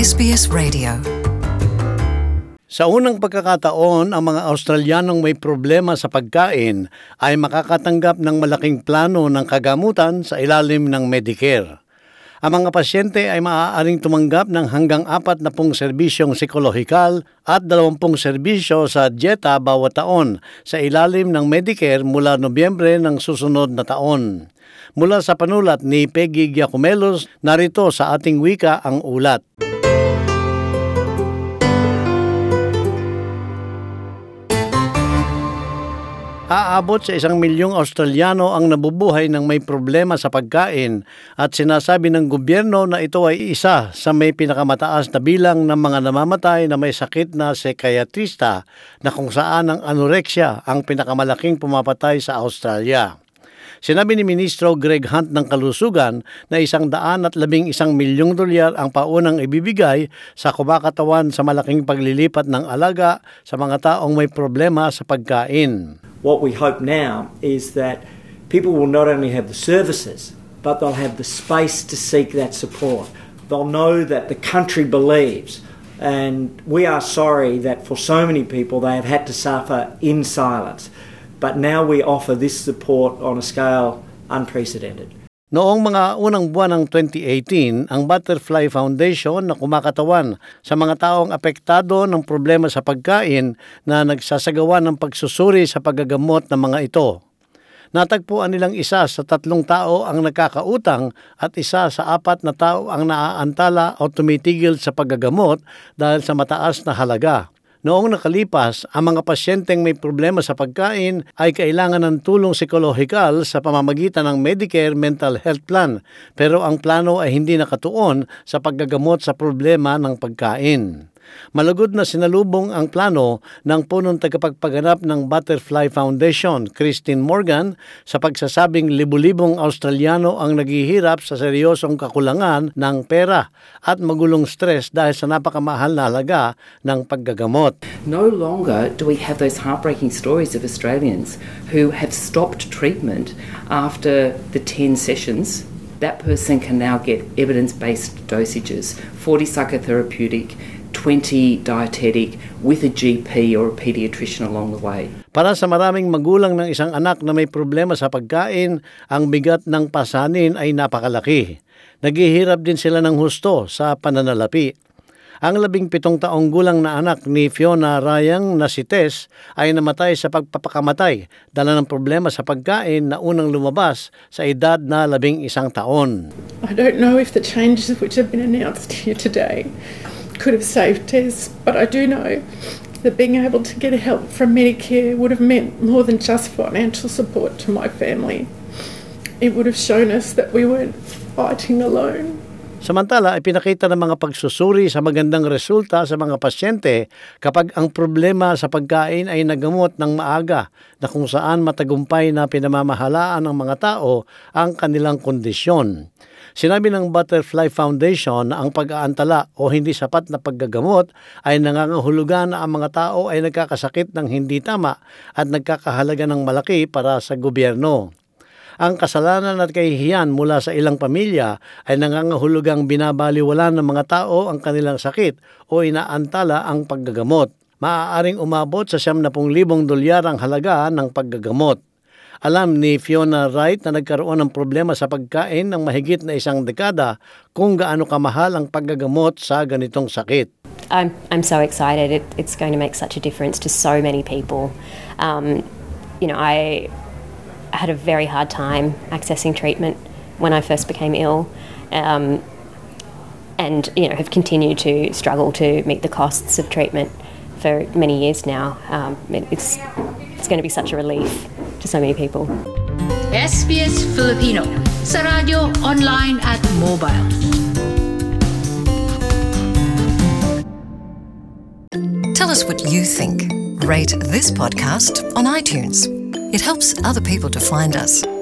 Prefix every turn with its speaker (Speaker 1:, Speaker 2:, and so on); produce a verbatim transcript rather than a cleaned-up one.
Speaker 1: S B S Radio.
Speaker 2: Sa unang pagkakataon, ang mga Australianong may problema sa pagkain ay makakatanggap ng malaking plano ng kagamutan sa ilalim ng Medicare. Ang mga pasyente ay maaaring tumanggap ng hanggang apat na pong serbisyong psikolohikal at dalawampung serbisyo sa dieta bawat taon sa ilalim ng Medicare mula Nobyembre ng susunod na taon. Mula sa panulat ni Peggy Giacomelos, narito sa ating wika ang ulat. Aabot sa isang milyong Australiano ang nabubuhay ng may problema sa pagkain at sinasabi ng gobyerno na ito ay isa sa may pinakamataas na bilang ng mga namamatay na may sakit na psychiatrista na kung saan ang anorexia ang pinakamalaking pumapatay sa Australia. Sinabi ni Ministro Greg Hunt ng Kalusugan na isang daan at labing isang milyong dolyar ang paunang ibibigay sa kumakatawan sa malaking paglilipat ng alaga sa mga taong may problema sa pagkain.
Speaker 3: What we hope now is that people will not only have the services, but they'll have the space to seek that support. They'll know that the country believes, and we are sorry that for so many people they have had to suffer in silence. But now we offer this support on a scale unprecedented.
Speaker 2: Noong mga unang buwan ng twenty eighteen, ang Butterfly Foundation na kumakatawan sa mga taong apektado ng problema sa pagkain na nagsasagawa ng pagsusuri sa paggagamot ng mga ito. Natagpuan nilang isa sa tatlong tao ang nagkakautang at isa sa apat na tao ang naaantala o tumitigil sa paggagamot dahil sa mataas na halaga. Noong nakalipas, ang mga pasyenteng may problema sa pagkain ay kailangan ng tulong psikolohikal sa pamamagitan ng Medicare Mental Health Plan, pero ang plano ay hindi nakatuon sa paggagamot sa problema ng pagkain. Malugod na sinalubong ang plano ng punong tagapagpaganap ng Butterfly Foundation, Christine Morgan, sa pagsasabing libu-libong Australiano ang naghihirap sa seryosong kakulangan ng pera at magulong stress dahil sa napakamahal na halaga ng paggagamot.
Speaker 4: No longer do we have those heartbreaking stories of Australians who have stopped treatment after the ten sessions. That person can now get evidence-based dosages, forty psychotherapeutic, twenty dietetic with a G P or a paediatrician along the way.
Speaker 2: Para sa maraming magulang ng isang anak na may problema sa pagkain, ang bigat ng pasanin ay napakalaki. Naghihirap din sila ng husto sa pananalapi. Ang labing pitong taong gulang na anak ni Fiona Rayang na si Tess ay namatay sa pagpapakamatay dala ng problema sa pagkain na unang lumabas sa edad na labing isang taon.
Speaker 5: I don't know if the changes which have been announced here today could have saved Tess, but I do know that being able to get help from Medicare would have meant more than just financial support to my family. It would have shown us that we weren't fighting alone.
Speaker 2: Samantala, ipinakita ng mga pagsusuri sa magandang resulta sa mga pasyente kapag ang problema sa pagkain ay nagamot ng maaga na kung saan matagumpay na pinamamahalaan ng mga tao ang kanilang kondisyon. Sinabi ng Butterfly Foundation na ang pag-aantala o hindi sapat na paggagamot ay nangangahulugan na ang mga tao ay nagkakasakit ng hindi tama at nagkakahalaga ng malaki para sa gobyerno. Ang kasalanan at kahihiyan mula sa ilang pamilya ay nangangahulugang binabaliwala ng mga tao ang kanilang sakit o inaantala ang paggagamot. Maaaring umabot sa siyam na pung libong dolyar ang halaga ng paggagamot. Alam ni Fiona Wright na nagkaroon ng problema sa pagkain ng mahigit na isang dekada kung gaano kamahal ang paggagamot sa ganitong sakit.
Speaker 6: I'm I'm so excited. It, it's going to make such a difference to so many people. Um, you know, I had a very hard time accessing treatment when I first became ill, um, and you know have continued to struggle to meet the costs of treatment for many years now. Um, it, it's it's going to be such a relief to so many people.
Speaker 7: S B S Filipino sa radyo, online at mobile.
Speaker 1: Tell us what you think. Rate this podcast on iTunes. It helps other people to find us.